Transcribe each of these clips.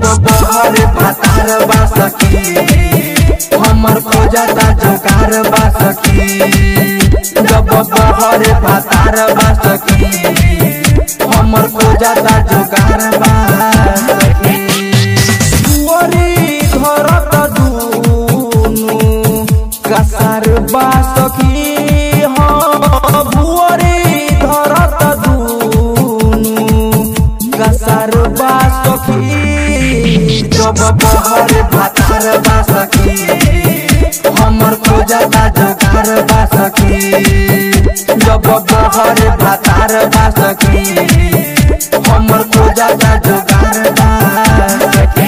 बहर भातार बा सखी हमर खोजता जोगार बा सखी जब बहर भातार बा सखी हमर खोजता जोगार बा सखी दुआरी धरत दुनु कसार बा सखी भुअरी धरत दुनु कसार बा सखी जब बहर भातार बा सखी हमर खोजता जोगार बा सखी जब बहर भातार बा सखी हमर खोजता जोगार बा सखी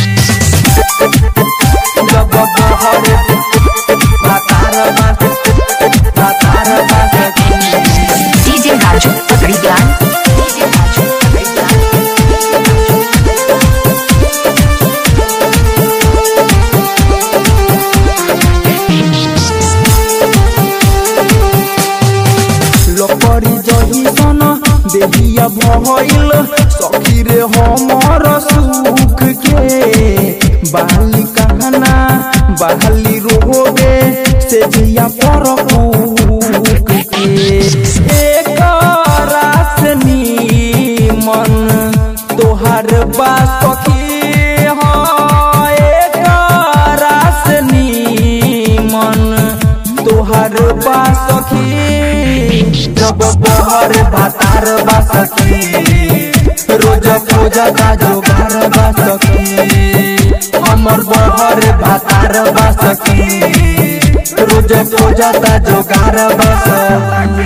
जब बहर भातार बा सखी डीजे राजू पकड़ी ज्ञान लकड़ी जही सन देहिया भइल सखी रे हमर सुख के बाली कहना बहाली रोगे से जिया पर कुक के एक रासनी मन तोहार बा सखी एक रासनी मन तोहार बा सखी जब बहर भातार बा सखी रोज खोजता जोगार बा सखी हमर बहर भातार बा सखी रोज खोजता जोगार बा सखी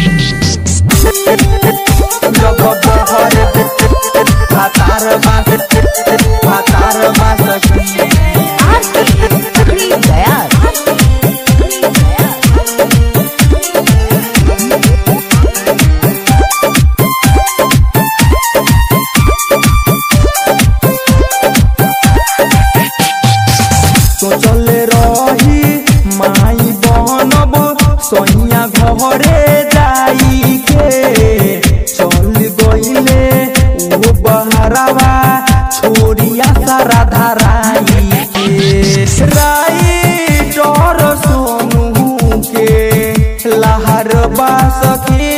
जब बहर भातार बा सखी पकड़ी गया सोचले रही माई बनब सोनिया घरे जाई के चल गईले वो बहरावा छोड़िया सारा धराई के राई डर सोनू के लहर बा सखी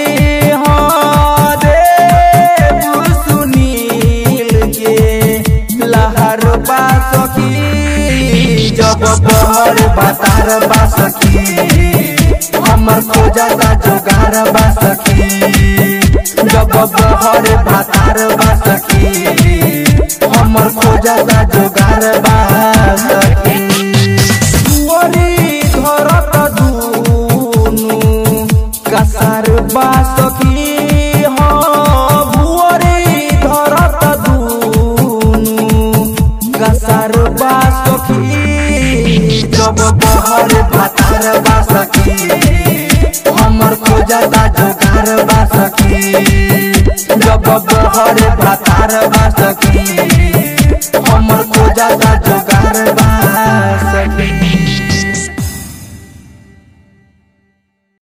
सुनील के लहर बा सखी जब बहर भातार बा सखी हमर खोजता जोगार बा सखी जब बहर भातार बा सखी हमर खोजता जोगार बा सखी दुआरी धरत दुनु कसार बा सखी भुअरी धरत दुनु कसार बा सखी जब बहर भातार बा सखी हमर खोजता जोगार बा सखी जब बहर भातार बा सखी